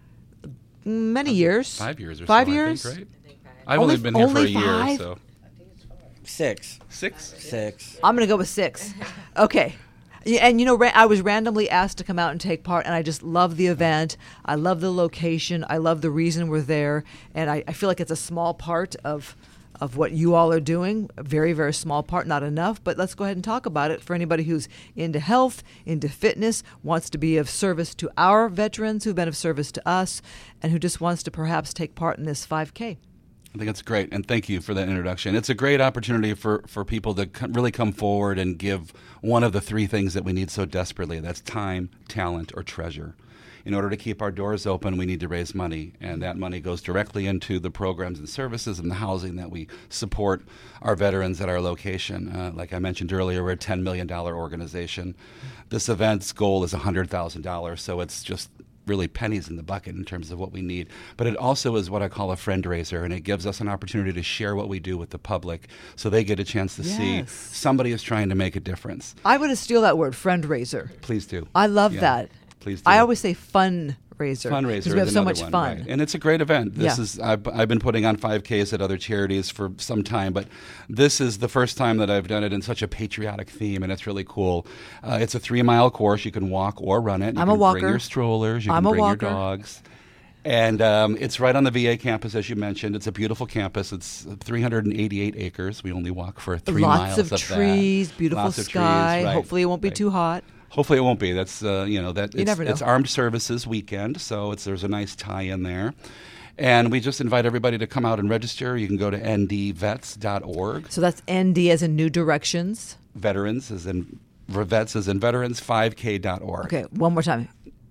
many years. 5 years or 5 so, years? I think, right? I've only been here for a year, so. 6. 6? I'm going to go with 6. Okay. And, I was randomly asked to come out and take part, and I just love the event. I love the location. I love the reason we're there. And I feel like it's a small part of of what you all are doing. A very, very small part, not enough, but let's go ahead and talk about it for anybody who's into health, into fitness, wants to be of service to our veterans who've been of service to us, and who just wants to perhaps take part in this 5K. I think it's great, and thank you for that introduction. It's a great opportunity for people to really come forward and give one of the three things that we need so desperately. That's time, talent, or treasure. In order to keep our doors open, we need to raise money, and that money goes directly into the programs and services and the housing that we support our veterans at our location. Like I mentioned earlier, we're a $10 million organization. This event's goal is $100,000, so it's just really pennies in the bucket in terms of what we need. But it also is what I call a friend raiser, and it gives us an opportunity to share what we do with the public so they get a chance to see somebody is trying to make a difference. I would steal that word, friend raiser. Please do. I love that. Please do. I always say fundraiser. Fundraiser because we have is so another much one, fun. right. And it's a great event. This is I've been putting on 5Ks at other charities for some time, but this is the first time that I've done it in such a patriotic theme, and it's really cool. It's a 3-mile course. You can walk or run it. You I'm can a walker. Bring your strollers. You I'm can a bring walker. your dogs. And it's right on the VA campus, as you mentioned. It's a beautiful campus. It's 388 acres. We only walk for 3 miles Lots of trees, that. beautiful Lots of sky. trees, right, Hopefully it won't be right. too hot. Hopefully it won't be. That's You never know. It's Armed Services Weekend, so there's a nice tie-in there. And we just invite everybody to come out and register. You can go to ndvets.org. So that's ND as in New Directions. Veterans as in vets as in veterans, 5k.org. Okay, one more time.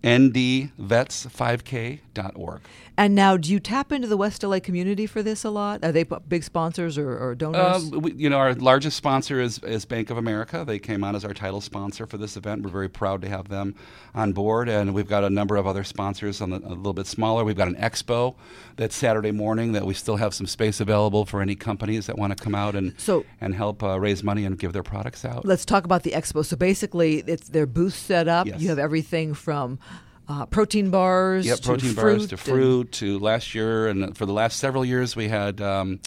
ndvets5k.org. And now, do you tap into the West LA community for this a lot? Are they big sponsors or donors? Our largest sponsor is Bank of America. They came on as our title sponsor for this event. We're very proud to have them on board, and we've got a number of other sponsors a little bit smaller. We've got an expo that's Saturday morning that we still have some space available for any companies that want to come out and help raise money and give their products out. Let's talk about the expo. So basically, it's their booth set up. Yes. You have everything from protein bars, yep, to protein fruit bars to fruit to last year, and for the last several years we had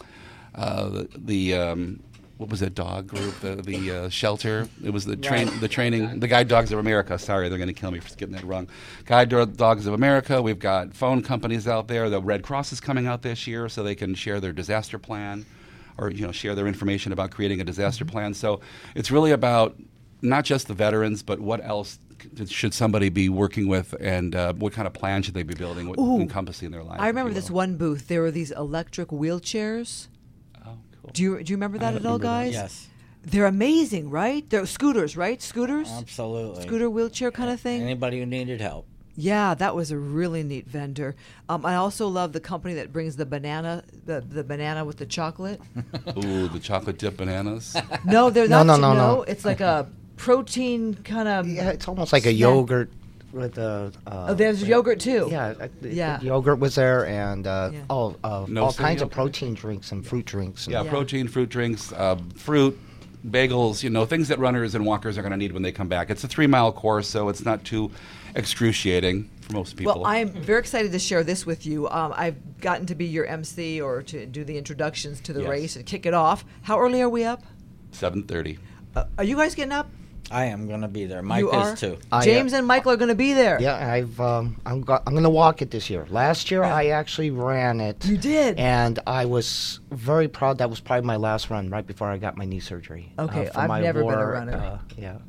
what was that dog group? The shelter. It was the training. The Guide Dogs of America. Sorry, they're going to kill me for getting that wrong. Guide Dogs of America. We've got phone companies out there. The Red Cross is coming out this year, so they can share their disaster plan, or share their information about creating a disaster plan. So it's really about not just the veterans, but what else should somebody be working with, and what kind of plan should they be building, encompassing their life? I remember this one booth. There were these electric wheelchairs. Oh, cool. Do you remember that at all, guys? Yes. They're amazing, right? They're scooters, right? Scooters? Absolutely. Scooter wheelchair kind of thing? Anybody who needed help. Yeah, that was a really neat vendor. I also love the company that brings the banana, the banana with the chocolate. Ooh, the chocolate dip bananas. No, they're not. No. It's like a protein kind of. Yeah, it's almost like a yogurt with a. There's yogurt too. Yeah, yogurt was there, and all kinds of yogurt. protein drinks and fruit drinks. And Yeah, protein, fruit drinks, fruit, bagels, things that runners and walkers are going to need when they come back. It's a 3-mile course, so it's not too excruciating for most people. Well, I'm very excited to share this with you. I've gotten to be your MC or to do the introductions to the race and kick it off. How early are we up? 7:30. Are you guys getting up? I am going to be there. Mike You are? is too. James and Michael are going to be there. Yeah, I'm going to walk it this year. Last year, I actually ran it. You did? And I was very proud. That was probably my last run right before I got my knee surgery. Okay, for I've my never been a war, runner.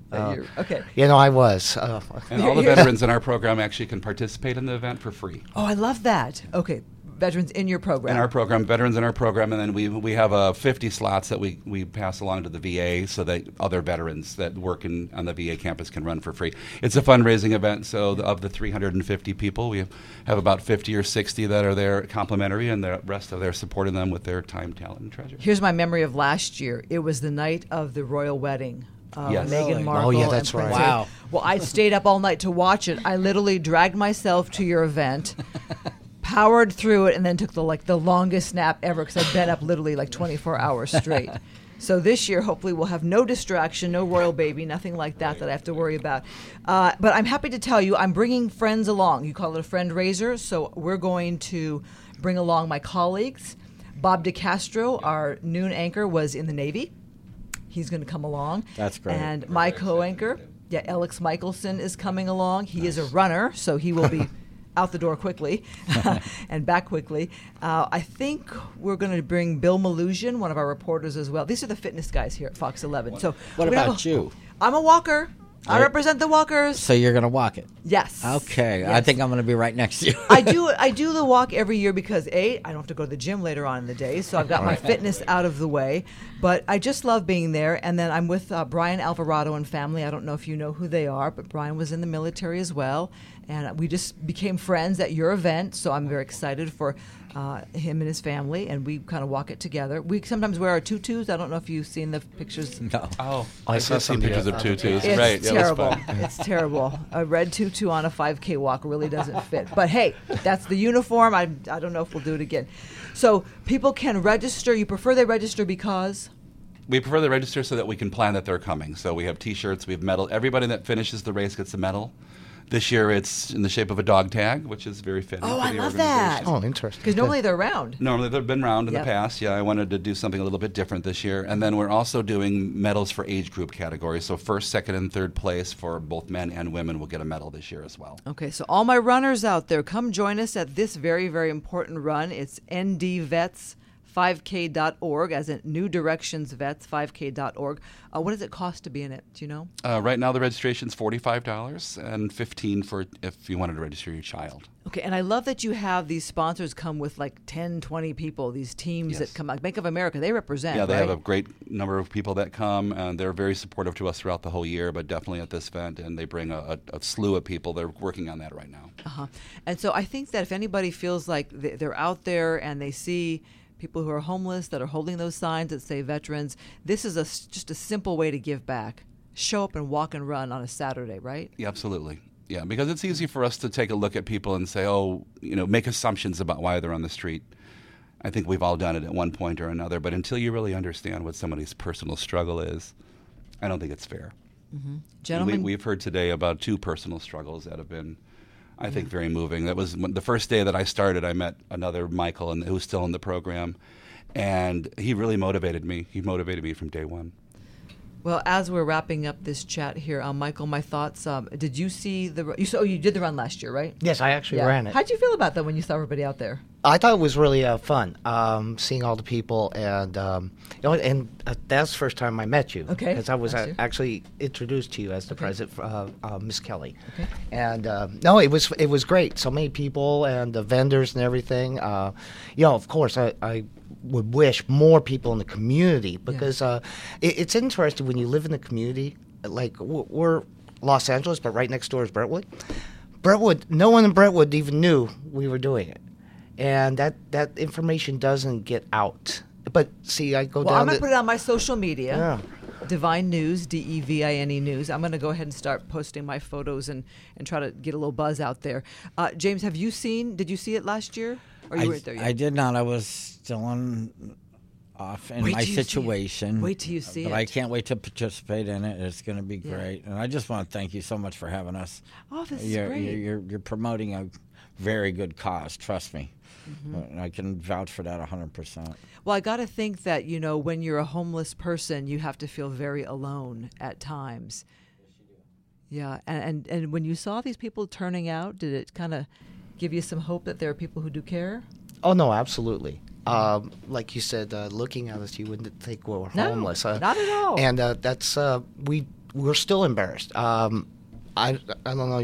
Okay. I was. And all the veterans in our program actually can participate in the event for free. Oh, I love that. Okay, veterans in your program. In our program, veterans in our program, and then we have 50 slots that we pass along to the VA so that other veterans that work on the VA campus can run for free. It's a fundraising event, so of the 350 people, we have about 50 or 60 that are there complimentary, and the rest of them supporting them with their time, talent, and treasure. Here's my memory of last year. It was the night of the royal wedding. Yes. Meghan Really? Markle. Oh, yeah, and that's Prince right. Harry. Wow. Well, I stayed up all night to watch it. I literally dragged myself to your event, powered through it, and then took the longest nap ever because I'd been up literally 24 hours straight. So this year, hopefully, we'll have no distraction, no royal baby, nothing like that I have to worry about. But I'm happy to tell you, I'm bringing friends along. You call it a friend raiser, so we're going to bring along my colleagues. Bob DeCastro, our noon anchor, was in the Navy. He's going to come along. That's great. And my co-anchor, Alex Michelson, is coming along. He is a runner, so he will be out the door quickly and back quickly. I think we're going to bring Bill Malusian, one of our reporters as well. These are the fitness guys here at Fox 11. So What we're gonna about you? I'm a walker. I represent the walkers. So you're going to walk it? Yes. Okay. I Yes. think I'm going to be right next to you. I do the walk every year because I don't have to go to the gym later on in the day, so I've got my fitness out of the way. But I just love being there. And then I'm with Brian Alvarado and family. I don't know if you know who they are, but Brian was in the military as well, and we just became friends at your event. So I'm very excited for him and his family, and we kind of walk it together. We sometimes wear our tutus. I don't know if you've seen the pictures. No. Oh, I I saw did see some pictures of videos. tutus. It's Right. Yeah, that's terrible. fun. It's terrible. A red tutu on a 5K walk really doesn't fit. But hey, that's the uniform. I don't know if we'll do it again. So people can register. You prefer they register because? We prefer they register so that we can plan that they're coming. So we have T-shirts, we have medal. Everybody that finishes the race gets a medal. This year it's in the shape of a dog tag, which is very fitting. Oh, for I the love that. organization. Oh, interesting. Because normally they're round. Normally they've been round in Yep. the past. Yeah, I wanted to do something a little bit different this year. And then we're also doing medals for age group categories. So first, second, and third place for both men and women will get a medal this year as well. Okay, so all my runners out there, come join us at this very, very important run. It's ndvets5k.org, as in New Directions Vets 5k.org. What does it cost to be in it? Do you know? Right now the registration's $45 and $15 for if you wanted to register your child. Okay, and I love that you have these sponsors come with like 10, 20 people, these teams Yes. that come, like Bank of America, they represent, Yeah, they right? have a great number of people that come, and they're very supportive to us throughout the whole year, but definitely at this event, and they bring a slew of people. They're working on that right now. Uh-huh. And so I think that if anybody feels like they're out there and they see people who are homeless that are holding those signs that say veterans, this is just a simple way to give back. Show up and walk and run on a Saturday, right? Yeah, absolutely. Yeah, because it's easy for us to take a look at people and say, oh, make assumptions about why they're on the street. I think we've all done it at one point or another, but until you really understand what somebody's personal struggle is, I don't think it's fair. Gentlemen, We've heard today about 2 personal struggles that have been, I think, very moving. That was the first day that I started. I met another Michael, and who's still in the program, and he really motivated me. He motivated me from day one. well, as we're wrapping up this chat here, Michael, my thoughts. Did you see you did the run last year, right? Yes, I actually ran it. How'd you feel about that when you saw everybody out there? I thought it was really fun, seeing all the people, and that's the first time I met you. Okay, because I was last year. actually introduced to you as the president, Miss Kelly. Okay. And no, it was great. So many people and the vendors and everything. Of course, I would wish more people in the community because it's interesting when you live in the community. Like we're Los Angeles, but right next door is Brentwood. Brentwood, no one in Brentwood even knew we were doing it. And that information doesn't get out. But see, I go Well, down I'm going to to put it on my social media. Yeah. Divine News, DEVINE News. I'm going to go ahead and start posting my photos and try to get a little buzz out there. James, did you see it last year? Or you weren't there yet? I did not. I was still off in Wait my till you see it. situation. Wait till you see but it. I can't wait to participate in it. It's going to be great. And I just want to thank you so much for having us. Oh, this is you're, great. You're promoting a very good cause. Trust me. Mm-hmm. And I can vouch for that 100%. Well, I got to think that, when you're a homeless person, you have to feel very alone at times. Yeah, and when you saw these people turning out, did it kind of give you some hope that there are people who do care? Oh no, absolutely. Like you said, looking at us, you wouldn't think we were No, homeless. not at all. And that's we're still embarrassed. I don't know.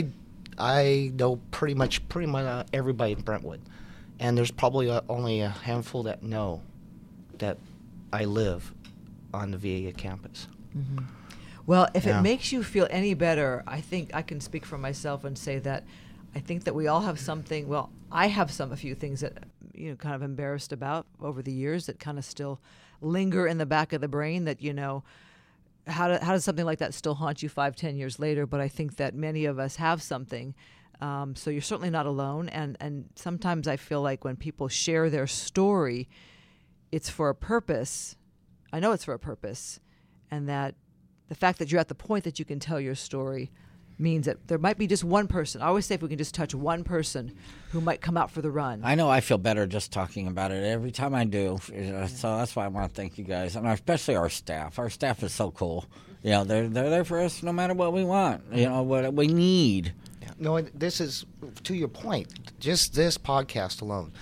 I know pretty much everybody in Brentwood, and there's probably only a handful that know that I live on the VA campus. Well, if Yeah. it makes you feel any better, I think I can speak for myself and say that I think that we all have something. Well, I have a few things that kind of embarrassed about over the years that kind of still linger in the back of the brain. That how does something like that still haunt you 5-10 years later? But I think that many of us have something. So you're certainly not alone. And sometimes I feel like when people share their story, it's for a purpose. I know it's for a purpose, and that the fact that you're at the point that you can tell your story means that there might be just one person. I always say if we can just touch one person who might come out for the run. I know I feel better just talking about it every time I do. So that's why I want to thank you guys, and especially our staff. Our staff is so cool. They're there for us no matter what we want. What we need. Yeah. No, and this is, to your point, just this podcast alone.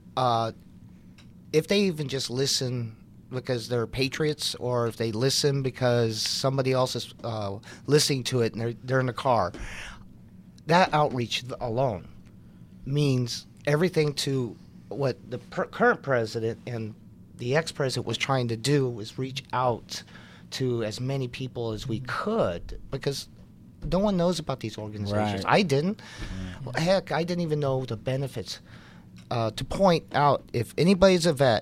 If they even just listen because they're patriots, or if they listen because somebody else is listening to it and they're in the car, that outreach alone means everything to what the current president and the ex-president was trying to do, was reach out to as many people as we could, because no one knows about these organizations. Right. I didn't. Heck, I didn't even know the benefits. To point out, if anybody's a vet,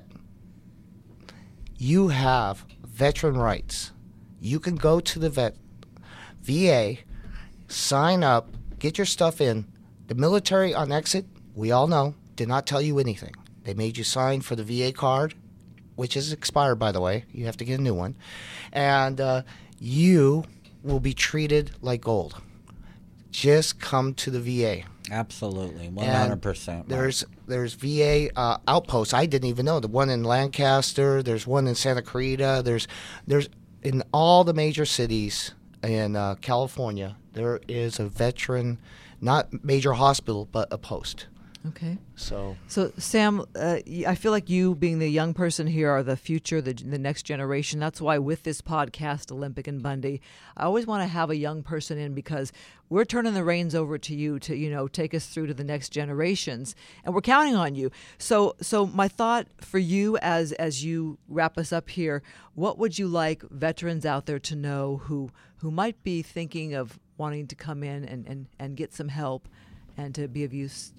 you have veteran rights. You can go to the VA, sign up, get your stuff in. The military on exit, we all know, did not tell you anything. They made you sign for the VA card, which is expired, by the way. You have to get a new one. And you will be treated like gold. Just come to the VA. Absolutely, 100%. There's VA outposts. I didn't even know. The one in Lancaster. There's one in Santa Clarita. There's in all the major cities in California. There is a veteran, not major hospital, but a post. Okay. So Sam, I feel like you, being the young person here, are the future, the next generation. That's why with this podcast, Olympic and Bundy, I always want to have a young person in, because we're turning the reins over to you to, take us through to the next generations, and we're counting on you. So my thought for you as you wrap us up here, what would you like veterans out there to know who might be thinking of wanting to come in and get some help and to be of use,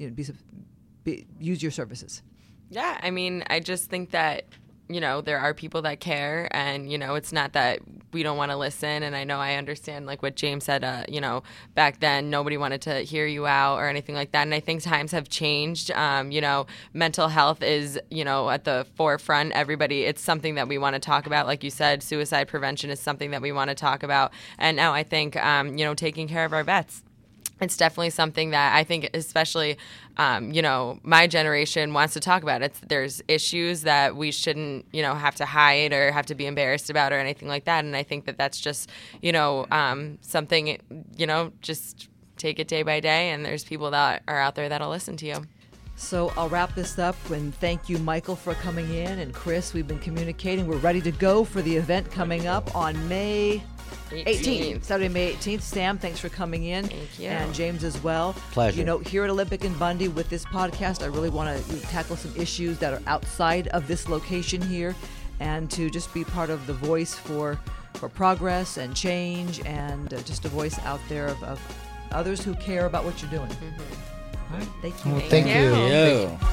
use your services? Yeah, I mean, I just think that, there are people that care, and, it's not that we don't want to listen. And I understand, like what James said, back then nobody wanted to hear you out or anything like that. And I think times have changed. Mental health is, at the forefront. It's something that we want to talk about. Like you said, suicide prevention is something that we want to talk about. And now I think, taking care of our vets. It's definitely something that I think, especially, my generation wants to talk about. There's issues that we shouldn't, have to hide or have to be embarrassed about or anything like that. And I think that that's just, something, just take it day by day. And there's people that are out there that'll listen to you. So I'll wrap this up and thank you, Michael, for coming in. And Chris, we've been communicating. We're ready to go for the event coming up on May 18th, Saturday, May 18th. Sam, thanks for coming in. Thank you. And James as well. Pleasure. Here at Olympic and Bundy with this podcast, I really want to tackle some issues that are outside of this location here, and to just be part of the voice for progress and change, and just a voice out there of others who care about what you're doing. Mm-hmm. All right, thank you. Well, thank you. Thank you.